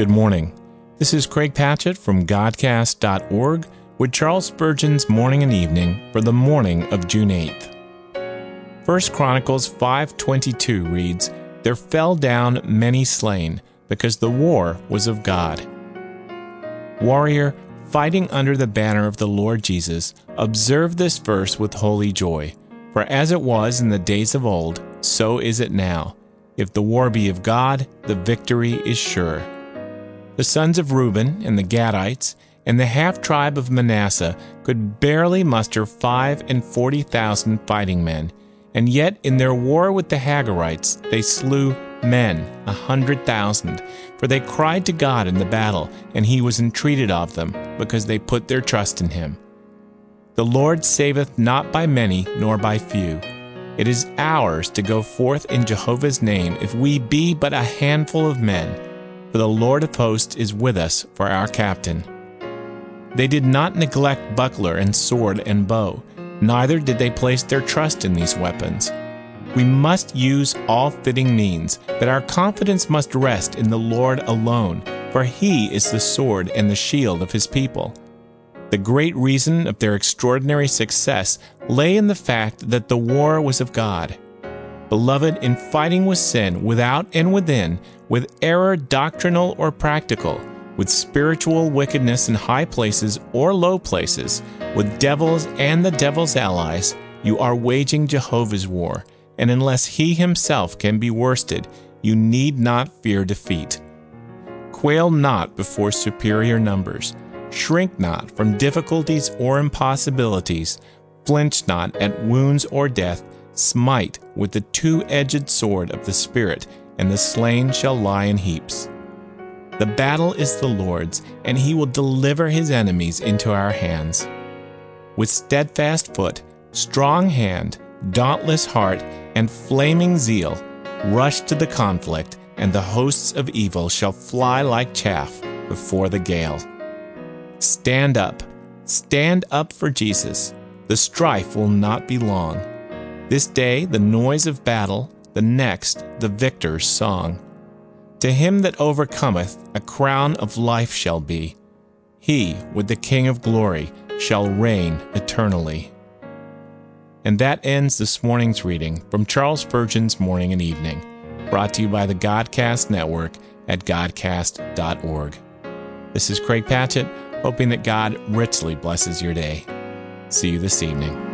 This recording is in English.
Good morning. This is Craig Patchett from Godcast.org with Charles Spurgeon's Morning and Evening for the morning of June 8th. 1 Chronicles 5:22 reads, "There fell down many slain, because the war was of God." Warrior, fighting under the banner of the Lord Jesus, observe this verse with holy joy. For as it was in the days of old, so is it now. If the war be of God, the victory is sure. The sons of Reuben and the Gadites and the half-tribe of Manasseh could barely muster 45,000 fighting men, and yet in their war with the Hagarites they slew men 100,000, for they cried to God in the battle, and he was entreated of them, because they put their trust in him. The Lord saveth not by many nor by few. It is ours to go forth in Jehovah's name, if we be but a handful of men. For the Lord of hosts is with us for our captain. They did not neglect buckler and sword and bow, neither did they place their trust in these weapons. We must use all fitting means, but our confidence must rest in the Lord alone, for he is the sword and the shield of his people. The great reason of their extraordinary success lay in the fact that the war was of God. Beloved, in fighting with sin, without and within, with error doctrinal or practical, with spiritual wickedness in high places or low places, with devils and the devil's allies, you are waging Jehovah's war, and unless he himself can be worsted, you need not fear defeat. Quail not before superior numbers. Shrink not from difficulties or impossibilities. Flinch not at wounds or death. Smite with the two-edged sword of the Spirit, and the slain shall lie in heaps. The battle is the Lord's, and he will deliver his enemies into our hands. With steadfast foot, strong hand, dauntless heart, and flaming zeal, rush to the conflict, and the hosts of evil shall fly like chaff before the gale. Stand up for Jesus. The strife will not be long. This day the noise of battle, the next the victor's song. To him that overcometh a crown of life shall be. He with the King of glory shall reign eternally. And that ends this morning's reading from Charles Spurgeon's Morning and Evening, brought to you by the Godcast Network at Godcast.org. This is Craig Patchett, hoping that God richly blesses your day. See you this evening.